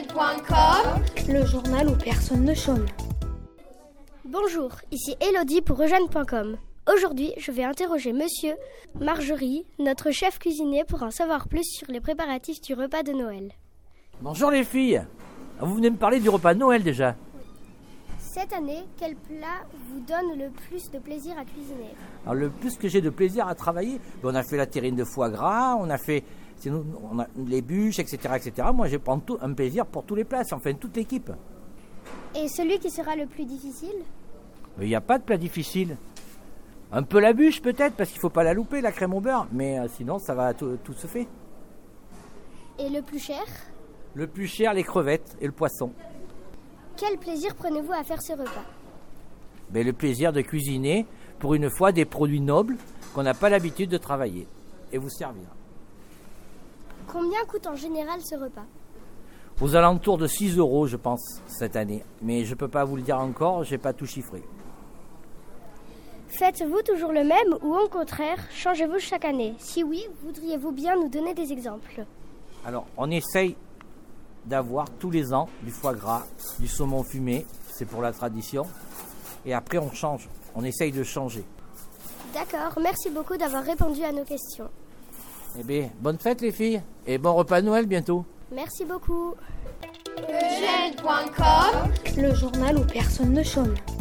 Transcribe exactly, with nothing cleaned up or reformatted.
eugène point com, le journal où personne ne chôme. Bonjour, ici Elodie pour eugène point com. Aujourd'hui, je vais interroger Monsieur Marjorie, notre chef cuisinier, pour en savoir plus sur les préparatifs du repas de Noël. Bonjour les filles. Vous venez me parler du repas de Noël déjà. Cette année, quel plat vous donne le plus de plaisir à cuisiner? Alors le plus que j'ai de plaisir à travailler, on a fait la terrine de foie gras, on a fait nous, on a les bûches, et cetera, et cetera. Moi, je prends tout, un plaisir pour tous les plats, enfin toute l'équipe. Et celui qui sera le plus difficile? Mais il n'y a pas de plat difficile. Un peu la bûche peut-être, parce qu'il ne faut pas la louper, la crème au beurre. Mais euh, sinon, ça va, tout, tout se fait. Et le plus cher? Le plus cher, les crevettes et le poisson. Quel plaisir prenez-vous à faire ce repas? Ben, le plaisir de cuisiner, pour une fois, des produits nobles qu'on n'a pas l'habitude de travailler. Et vous servir. Combien coûte en général ce repas? Aux alentours de six euros, je pense, cette année. Mais je ne peux pas vous le dire encore, je n'ai pas tout chiffré. Faites-vous toujours le même ou au contraire, changez-vous chaque année? Si oui, voudriez-vous bien nous donner des exemples? Alors, on essaye d'avoir tous les ans du foie gras, du saumon fumé, c'est pour la tradition. Et après, on change, on essaye de changer. D'accord, merci beaucoup d'avoir répondu à nos questions. Eh bien, bonne fête les filles, et bon repas de Noël bientôt. Merci beaucoup. eugène point com, le journal où personne ne chôme.